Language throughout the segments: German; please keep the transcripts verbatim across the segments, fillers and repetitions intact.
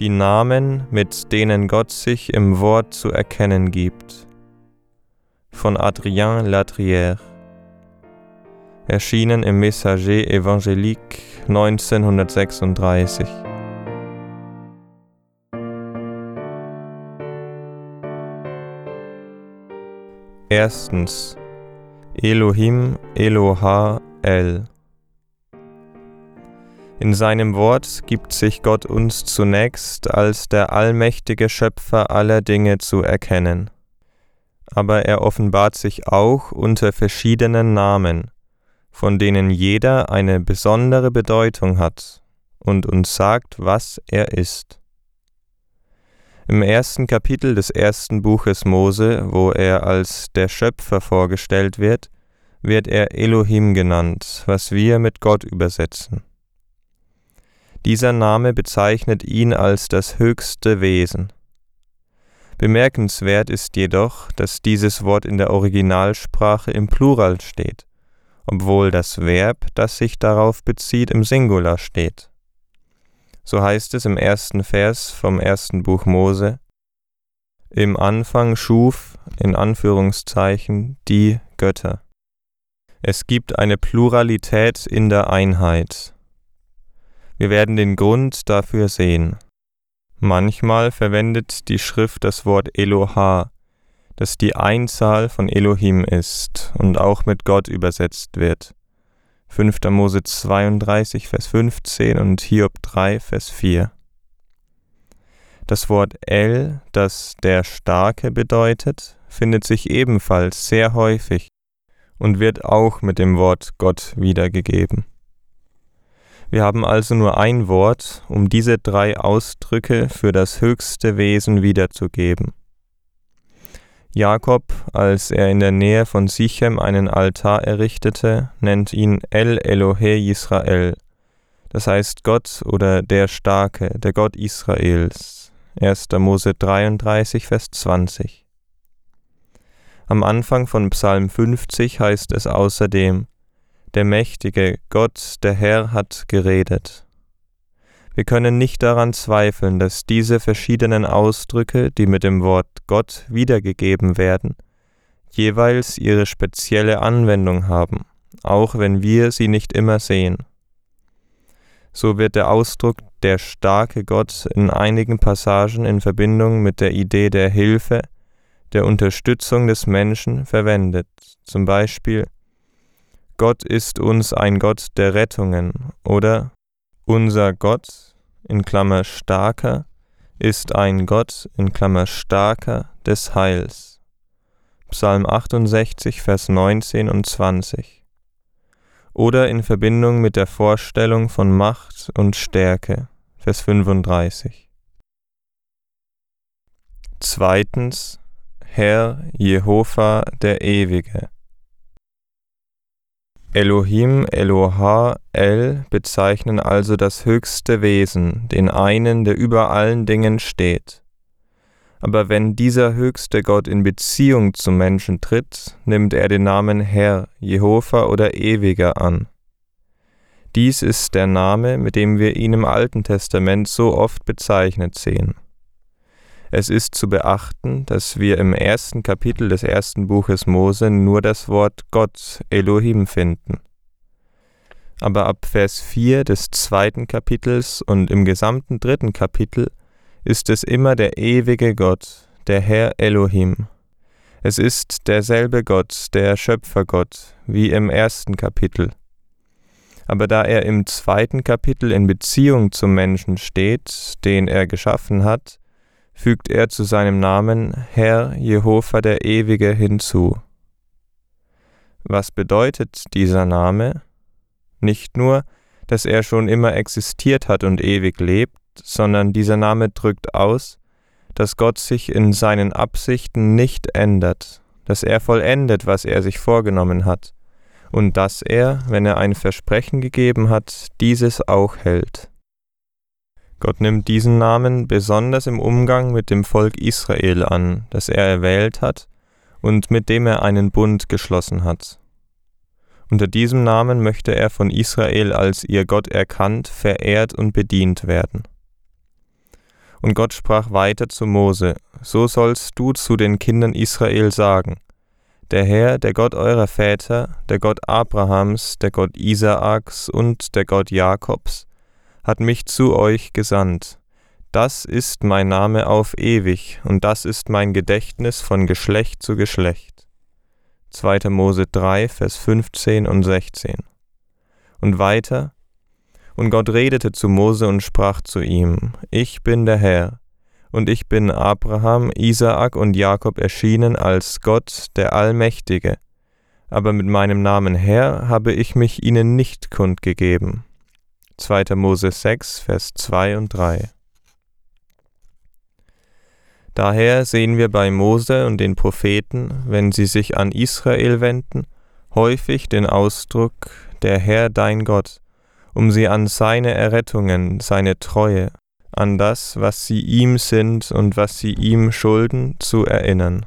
Die Namen, mit denen Gott sich im Wort zu erkennen gibt. Von Adrien Ladrière. Erschienen im Messager Évangélique neunzehnhundertsechsunddreißig. Erstens. Elohim, Eloha, El. In seinem Wort gibt sich Gott uns zunächst als der allmächtige Schöpfer aller Dinge zu erkennen. Aber er offenbart sich auch unter verschiedenen Namen, von denen jeder eine besondere Bedeutung hat und uns sagt, was er ist. Im ersten Kapitel des ersten Buches Mose, wo er als der Schöpfer vorgestellt wird, wird er Elohim genannt, was wir mit Gott übersetzen. Dieser Name bezeichnet ihn als das höchste Wesen. Bemerkenswert ist jedoch, dass dieses Wort in der Originalsprache im Plural steht, obwohl das Verb, das sich darauf bezieht, im Singular steht. So heißt es im ersten Vers vom ersten Buch Mose: Im Anfang schuf, in Anführungszeichen, die Götter. Es gibt eine Pluralität in der Einheit. Wir werden den Grund dafür sehen. Manchmal verwendet die Schrift das Wort Eloha, das die Einzahl von Elohim ist und auch mit Gott übersetzt wird. fünfter Mose zweiunddreißig, Vers fünfzehn und Hiob drei, Vers vier. Das Wort El, das der Starke bedeutet, findet sich ebenfalls sehr häufig und wird auch mit dem Wort Gott wiedergegeben. Wir haben also nur ein Wort, um diese drei Ausdrücke für das höchste Wesen wiederzugeben. Jakob, als er in der Nähe von Sichem einen Altar errichtete, nennt ihn El Elohe Yisrael, das heißt Gott oder der Starke, der Gott Israels. erster Mose dreiunddreißig, Vers zwanzig. Am Anfang von Psalm fünfzig heißt es außerdem: Der mächtige Gott, der Herr, hat geredet. Wir können nicht daran zweifeln, dass diese verschiedenen Ausdrücke, die mit dem Wort Gott wiedergegeben werden, jeweils ihre spezielle Anwendung haben, auch wenn wir sie nicht immer sehen. So wird der Ausdruck der starke Gott in einigen Passagen in Verbindung mit der Idee der Hilfe, der Unterstützung des Menschen verwendet, zum Beispiel: Gott ist uns ein Gott der Rettungen oder unser Gott, in Klammer starker, ist ein Gott, in Klammer starker, des Heils. Psalm achtundsechzig, Vers neunzehn und zwanzig. Oder in Verbindung mit der Vorstellung von Macht und Stärke, Vers fünfunddreißig. Zweitens, Herr Jehova der Ewige. Elohim, Eloha, El bezeichnen also das höchste Wesen, den einen, der über allen Dingen steht. Aber wenn dieser höchste Gott in Beziehung zum Menschen tritt, nimmt er den Namen Herr, Jehova oder Ewiger an. Dies ist der Name, mit dem wir ihn im Alten Testament so oft bezeichnet sehen. Es ist zu beachten, dass wir im ersten Kapitel des ersten Buches Mose nur das Wort Gott, Elohim, finden. Aber ab Vers vier des zweiten Kapitels und im gesamten dritten Kapitel ist es immer der ewige Gott, der Herr Elohim. Es ist derselbe Gott, der Schöpfergott, wie im ersten Kapitel. Aber da er im zweiten Kapitel in Beziehung zum Menschen steht, den er geschaffen hat, fügt er zu seinem Namen Herr Jehova der Ewige hinzu. Was bedeutet dieser Name? Nicht nur, dass er schon immer existiert hat und ewig lebt, sondern dieser Name drückt aus, dass Gott sich in seinen Absichten nicht ändert, dass er vollendet, was er sich vorgenommen hat, und dass er, wenn er ein Versprechen gegeben hat, dieses auch hält. Gott nimmt diesen Namen besonders im Umgang mit dem Volk Israel an, das er erwählt hat und mit dem er einen Bund geschlossen hat. Unter diesem Namen möchte er von Israel als ihr Gott erkannt, verehrt und bedient werden. Und Gott sprach weiter zu Mose: So sollst du zu den Kindern Israel sagen: Der Herr, der Gott eurer Väter, der Gott Abrahams, der Gott Isaaks und der Gott Jakobs, hat mich zu euch gesandt. Das ist mein Name auf ewig, und das ist mein Gedächtnis von Geschlecht zu Geschlecht. zweiter Mose drei, Vers fünfzehn und sechzehn. Und weiter: Und Gott redete zu Mose und sprach zu ihm: Ich bin der Herr, und ich bin Abraham, Isaak und Jakob erschienen als Gott, der Allmächtige, aber mit meinem Namen Herr habe ich mich ihnen nicht kundgegeben. zweiter Mose sechs, Vers zwei und drei. Daher sehen wir bei Mose und den Propheten, wenn sie sich an Israel wenden, häufig den Ausdruck der Herr dein Gott, um sie an seine Errettungen, seine Treue, an das, was sie ihm sind und was sie ihm schulden, zu erinnern.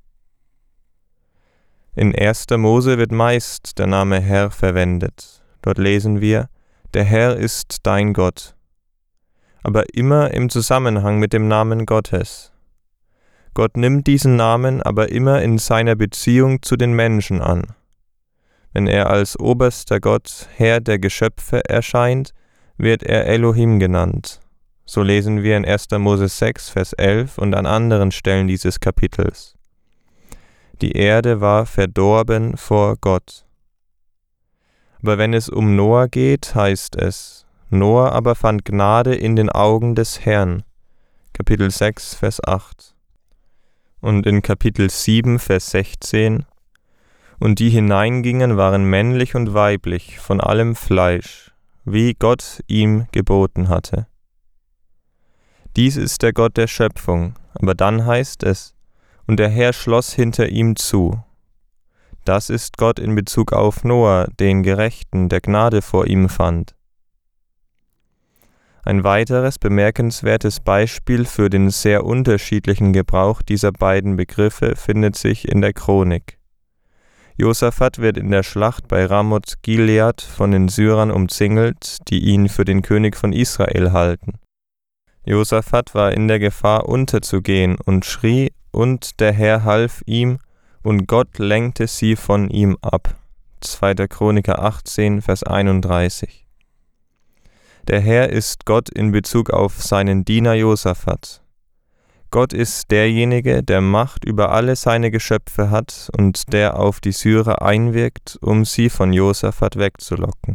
In erster Mose wird meist der Name Herr verwendet. Dort lesen wir: Der Herr ist dein Gott, aber immer im Zusammenhang mit dem Namen Gottes. Gott nimmt diesen Namen aber immer in seiner Beziehung zu den Menschen an. Wenn er als oberster Gott, Herr der Geschöpfe erscheint, wird er Elohim genannt. So lesen wir in erster Mose sechs, Vers elf und an anderen Stellen dieses Kapitels. Die Erde war verdorben vor Gott. Aber wenn es um Noah geht, heißt es: Noah aber fand Gnade in den Augen des Herrn. Kapitel sechs, Vers acht. Und in Kapitel sieben, Vers sechzehn: Und die hineingingen, waren männlich und weiblich, von allem Fleisch, wie Gott ihm geboten hatte. Dies ist der Gott der Schöpfung, aber dann heißt es: Und der Herr schloss hinter ihm zu. Das ist Gott in Bezug auf Noah, den Gerechten, der Gnade vor ihm fand. Ein weiteres bemerkenswertes Beispiel für den sehr unterschiedlichen Gebrauch dieser beiden Begriffe findet sich in der Chronik. Josaphat wird in der Schlacht bei Ramoth Gilead von den Syrern umzingelt, die ihn für den König von Israel halten. Josaphat war in der Gefahr, unterzugehen, und schrie, und der Herr half ihm, und Gott lenkte sie von ihm ab. zweiter Chroniker achtzehn, Vers einunddreißig. Der Herr ist Gott in Bezug auf seinen Diener Josaphat. Gott ist derjenige, der Macht über alle seine Geschöpfe hat und der auf die Syrer einwirkt, um sie von Josaphat wegzulocken.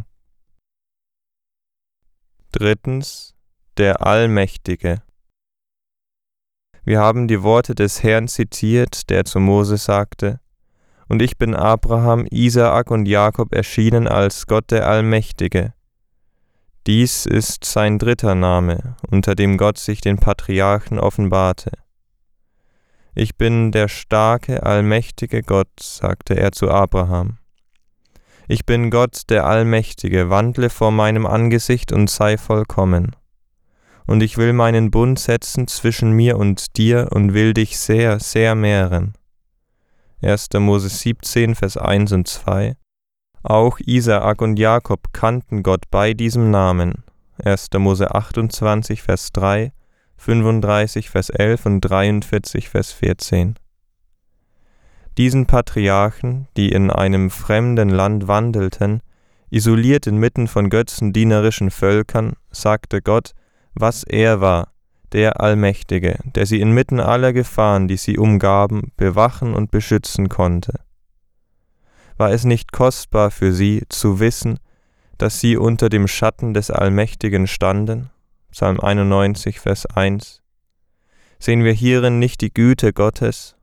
Drittens: Der Allmächtige. Wir haben die Worte des Herrn zitiert, der zu Mose sagte: Und ich bin Abraham, Isaak und Jakob erschienen als Gott der Allmächtige. Dies ist sein dritter Name, unter dem Gott sich den Patriarchen offenbarte. Ich bin der starke, allmächtige Gott, sagte er zu Abraham. Ich bin Gott, der Allmächtige, wandle vor meinem Angesicht und sei vollkommen. Und ich will meinen Bund setzen zwischen mir und dir und will dich sehr, sehr mehren. erster Mose siebzehn, Vers eins und zwei. Auch Isaak und Jakob kannten Gott bei diesem Namen. erster Mose achtundzwanzig, Vers drei, fünfunddreißig, Vers elf und dreiundvierzig, Vers vierzehn. Diesen Patriarchen, die in einem fremden Land wandelten, isoliert inmitten von götzendienerischen Völkern, sagte Gott, was er war, der Allmächtige, der sie inmitten aller Gefahren, die sie umgaben, bewachen und beschützen konnte. War es nicht kostbar für sie, zu wissen, dass sie unter dem Schatten des Allmächtigen standen? Psalm einundneunzig, Vers eins. Sehen wir hierin nicht die Güte Gottes?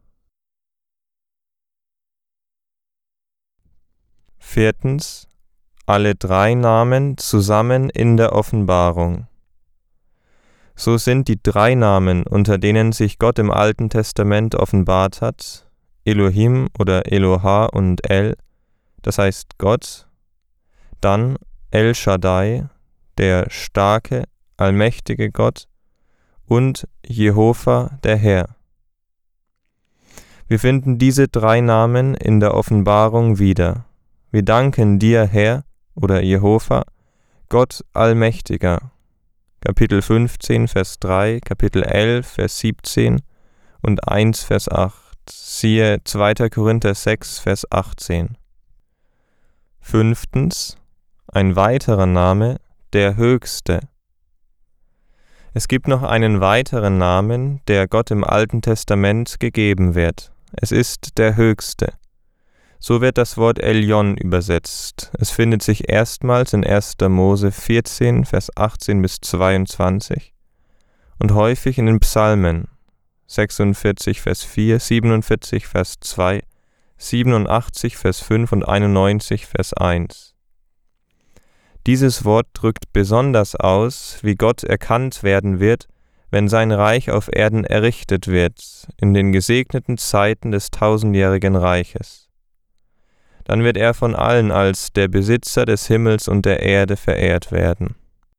Viertens: Alle drei Namen zusammen in der Offenbarung. So sind die drei Namen, unter denen sich Gott im Alten Testament offenbart hat, Elohim oder Eloha und El, das heißt Gott, dann El Shaddai, der starke, allmächtige Gott, und Jehova, der Herr. Wir finden diese drei Namen in der Offenbarung wieder. Wir danken dir, Herr, oder Jehova, Gott Allmächtiger. Kapitel fünfzehn, Vers drei, Kapitel elf, Vers siebzehn und eins, Vers acht. Siehe zweiter Korinther sechs, Vers achtzehn. Fünftens, ein weiterer Name, der Höchste. Es gibt noch einen weiteren Namen, der Gott im Alten Testament gegeben wird. Es ist der Höchste. So wird das Wort Elyon übersetzt. Es findet sich erstmals in erster Mose vierzehn, Vers achtzehn bis zweiundzwanzig und häufig in den Psalmen sechsundvierzig, Vers vier, siebenundvierzig, Vers zwei, siebenundachtzig, Vers fünf und einundneunzig, Vers eins. Dieses Wort drückt besonders aus, wie Gott erkannt werden wird, wenn sein Reich auf Erden errichtet wird, in den gesegneten Zeiten des tausendjährigen Reiches. Dann wird er von allen als der Besitzer des Himmels und der Erde verehrt werden.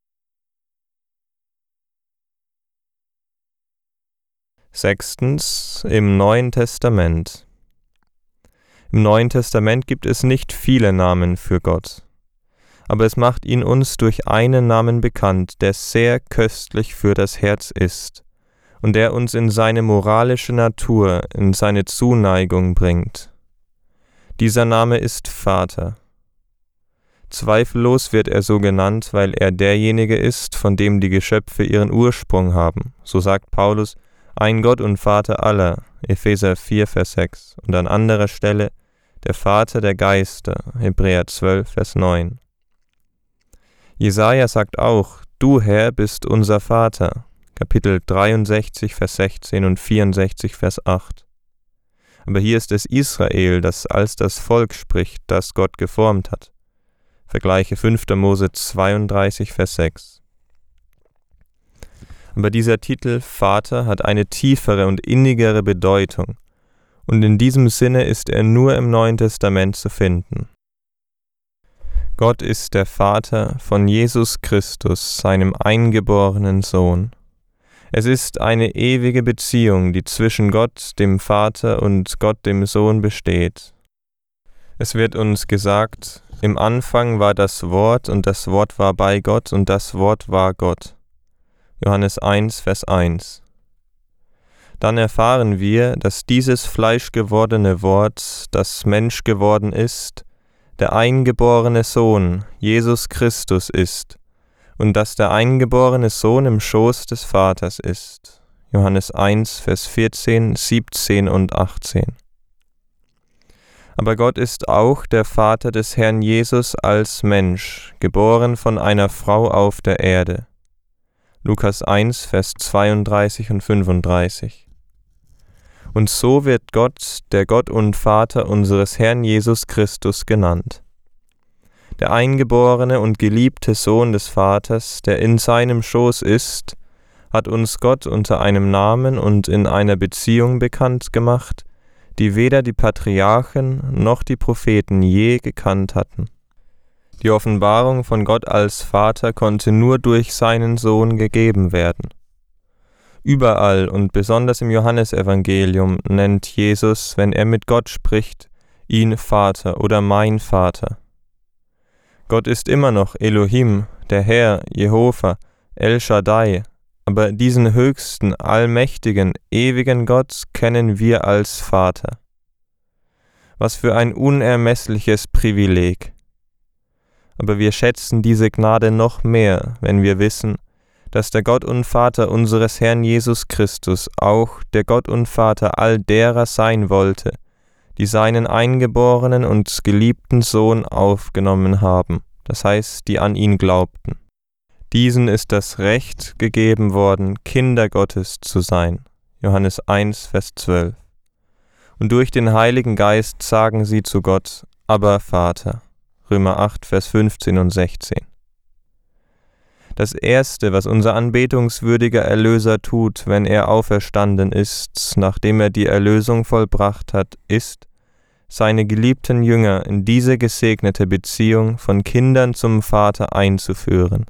Sechstens, im Neuen Testament. Im Neuen Testament gibt es nicht viele Namen für Gott, aber es macht ihn uns durch einen Namen bekannt, der sehr köstlich für das Herz ist und der uns in seine moralische Natur, in seine Zuneigung bringt. Dieser Name ist Vater. Zweifellos wird er so genannt, weil er derjenige ist, von dem die Geschöpfe ihren Ursprung haben. So sagt Paulus, ein Gott und Vater aller, Epheser vier, Vers sechs, und an anderer Stelle der Vater der Geister, Hebräer zwölf, Vers neun. Jesaja sagt auch, du Herr bist unser Vater, Kapitel dreiundsechzig, Vers sechzehn und vierundsechzig, Vers acht. Aber hier ist es Israel, das als das Volk spricht, das Gott geformt hat. Vergleiche fünfter Mose zweiunddreißig, Vers sechs. Aber dieser Titel Vater hat eine tiefere und innigere Bedeutung, und in diesem Sinne ist er nur im Neuen Testament zu finden. Gott ist der Vater von Jesus Christus, seinem eingeborenen Sohn. Es ist eine ewige Beziehung, die zwischen Gott, dem Vater, und Gott, dem Sohn, besteht. Es wird uns gesagt, im Anfang war das Wort, und das Wort war bei Gott, und das Wort war Gott. Johannes eins, Vers eins. Dann erfahren wir, dass dieses fleischgewordene Wort, das Mensch geworden ist, der eingeborene Sohn, Jesus Christus, ist, und dass der eingeborene Sohn im Schoß des Vaters ist. Johannes eins, Vers vierzehn, siebzehn und achtzehn. Aber Gott ist auch der Vater des Herrn Jesus als Mensch, geboren von einer Frau auf der Erde. Lukas eins, Vers zweiunddreißig und fünfunddreißig. Und so wird Gott, der Gott und Vater unseres Herrn Jesus Christus genannt. Der eingeborene und geliebte Sohn des Vaters, der in seinem Schoß ist, hat uns Gott unter einem Namen und in einer Beziehung bekannt gemacht, die weder die Patriarchen noch die Propheten je gekannt hatten. Die Offenbarung von Gott als Vater konnte nur durch seinen Sohn gegeben werden. Überall und besonders im Johannesevangelium nennt Jesus, wenn er mit Gott spricht, ihn Vater oder mein Vater. Gott ist immer noch Elohim, der Herr, Jehova, El Shaddai, aber diesen höchsten, allmächtigen, ewigen Gott kennen wir als Vater. Was für ein unermessliches Privileg! Aber wir schätzen diese Gnade noch mehr, wenn wir wissen, dass der Gott und Vater unseres Herrn Jesus Christus auch der Gott und Vater all derer sein wollte, die seinen eingeborenen und geliebten Sohn aufgenommen haben, das heißt, die an ihn glaubten. Diesen ist das Recht gegeben worden, Kinder Gottes zu sein. Johannes eins, Vers zwölf. Und durch den Heiligen Geist sagen sie zu Gott, aber Vater. Römer acht, Vers fünfzehn und sechzehn. Das Erste, was unser anbetungswürdiger Erlöser tut, wenn er auferstanden ist, nachdem er die Erlösung vollbracht hat, ist, seine geliebten Jünger in diese gesegnete Beziehung von Kindern zum Vater einzuführen.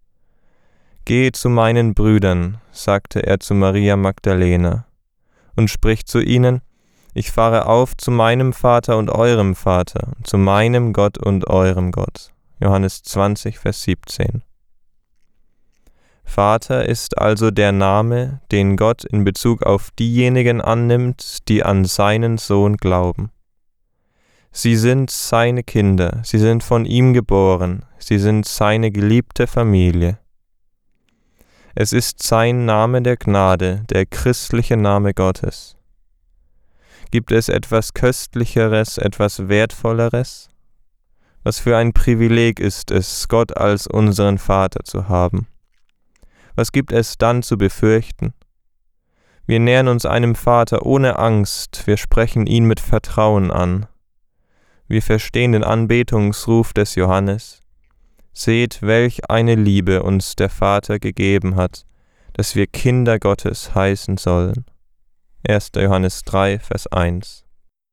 Geh zu meinen Brüdern, sagte er zu Maria Magdalena, und spricht zu ihnen, ich fahre auf zu meinem Vater und eurem Vater, zu meinem Gott und eurem Gott. Johannes zwanzig, Vers siebzehn. Vater ist also der Name, den Gott in Bezug auf diejenigen annimmt, die an seinen Sohn glauben. Sie sind seine Kinder, sie sind von ihm geboren, sie sind seine geliebte Familie. Es ist sein Name der Gnade, der christliche Name Gottes. Gibt es etwas Köstlicheres, etwas Wertvolleres? Was für ein Privileg ist es, Gott als unseren Vater zu haben. Was gibt es dann zu befürchten? Wir nähern uns einem Vater ohne Angst, wir sprechen ihn mit Vertrauen an. Wir verstehen den Anbetungsruf des Johannes. Seht, welch eine Liebe uns der Vater gegeben hat, dass wir Kinder Gottes heißen sollen. erster Johannes drei, Vers eins.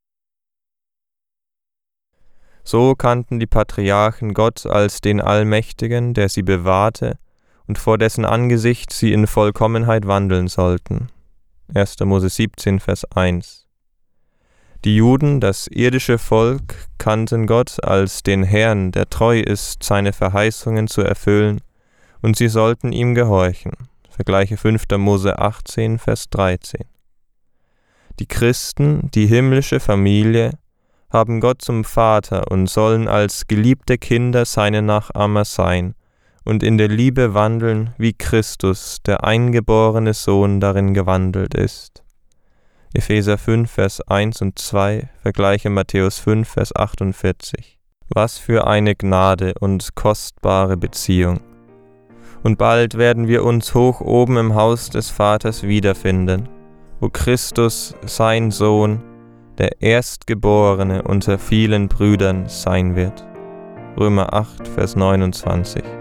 So kannten die Patriarchen Gott als den Allmächtigen, der sie bewahrte und vor dessen Angesicht sie in Vollkommenheit wandeln sollten. erster Mose siebzehn, Vers eins. Die Juden, das irdische Volk, kannten Gott als den Herrn, der treu ist, seine Verheißungen zu erfüllen, und sie sollten ihm gehorchen. Vergleiche fünfter Mose achtzehn, Vers dreizehn. Die Christen, die himmlische Familie, haben Gott zum Vater und sollen als geliebte Kinder seine Nachahmer sein und in der Liebe wandeln, wie Christus, der eingeborene Sohn, darin gewandelt ist. Epheser fünf, Vers eins und zwei, vergleiche Matthäus fünf, Vers achtundvierzig. Was für eine Gnade und kostbare Beziehung. Und bald werden wir uns hoch oben im Haus des Vaters wiederfinden, wo Christus, sein Sohn, der Erstgeborene unter vielen Brüdern sein wird. Römer acht, Vers neunundzwanzig.